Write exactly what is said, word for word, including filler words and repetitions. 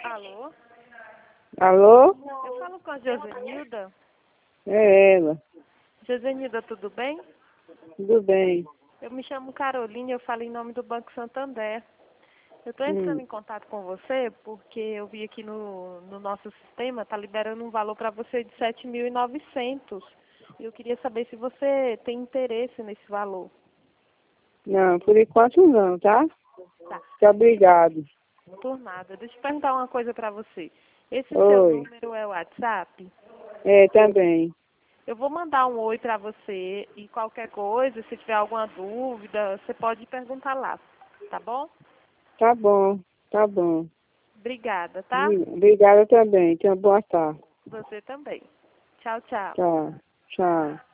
Alô? Alô? Eu falo com a Josenilda. É ela. Josenilda, tudo bem? Tudo bem. Eu me chamo Carolina e eu falo em nome do Banco Santander. Eu estou entrando Hum. em contato com você porque eu vi aqui no, no nosso sistema, está liberando um valor para você de sete mil e novecentos. E eu queria saber se você tem interesse nesse valor. Não, por enquanto não, tá? Tá. Muito obrigado. Por nada. Deixa eu perguntar uma coisa para você. Esse seu Oi. número é o WhatsApp? É, também. Eu vou mandar um oi para você e qualquer coisa, se tiver alguma dúvida, você pode perguntar lá, tá bom? Tá bom, tá bom. Obrigada, tá? Obrigada também. Tenha boa tarde. Você também. Tchau, tchau. Tchau. Tchau.